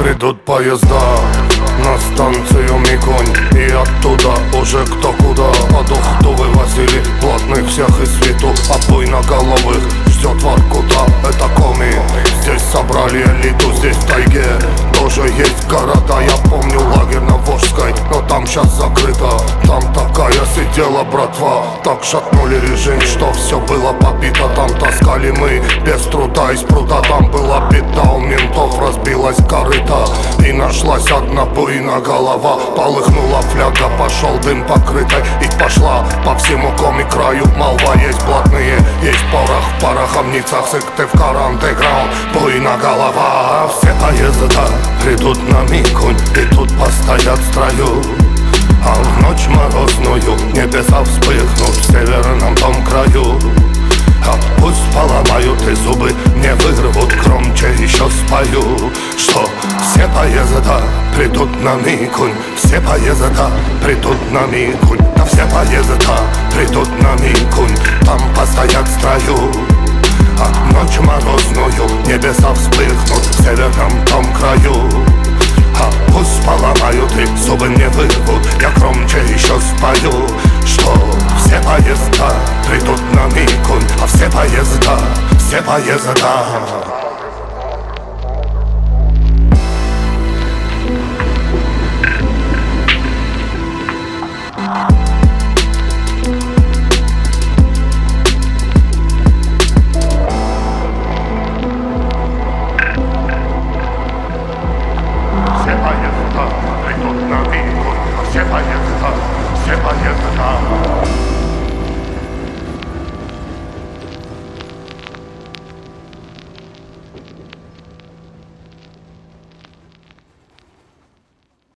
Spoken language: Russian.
Придут поезда на станцию Миконь, и оттуда уже кто куда. Под Ухту вывозили плотных всех из свету, а буйноголовых ждет Воркута. Это Коми, здесь собрали элиту, здесь в тайге тоже есть города. Я помню лагерь на Волжской, но там сейчас закрыто. Там такая сидела братва, так шатнули режим, что все было побито. Там таскали мы без труда из пруда. Там была беда, у ментов разбилась корыта, и нашлась одна буйна голова. Полыхнула фляга, пошел дым покрытой, и пошла по всему Коми краю молва. Есть блатные, есть порох в пороховницах, сыкты в карантеграунд, буйна голова. Все поезда придут на Микунь, и тут постоят в строю. А в ночь морозную небеса вспыхнут в северном том краю. А пусть поломают и зубы не вырвут, громче еще спою, что все поезда придут на Микунь, все поезда придут на Микунь, да все поезда придут на Микунь, там постоят в строю. А ночь морозную небеса вспыхнут в северном том краю. А пусть поломают и зубы не вырвут, я громче еще спою, что все поезда придут на Микунь, а все поезда